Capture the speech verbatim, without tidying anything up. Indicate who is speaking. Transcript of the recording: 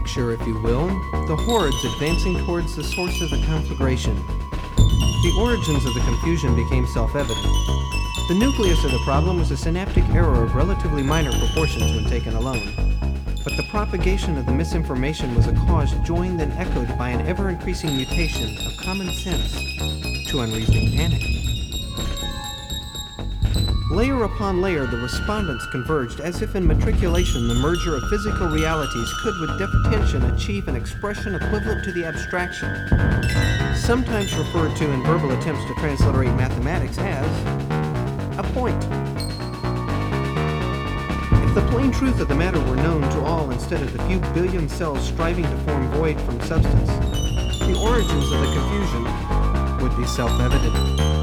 Speaker 1: picture, if you will, the hordes advancing towards the source of the conflagration. The origins of the confusion became self-evident. The nucleus of the problem was a synaptic error of relatively minor proportions when taken alone. But the propagation of the misinformation was a cause joined and echoed by an ever-increasing mutation of common sense to unreasoning panic. Layer upon layer, the respondents converged as if in matriculation the merger of physical realities could with deft attention achieve an expression equivalent to the abstraction, sometimes referred to in verbal attempts to transliterate mathematics as a point. If the plain truth of the matter were known to all instead of the few billion cells striving to form void from substance, the origins of the confusion would be self-evident.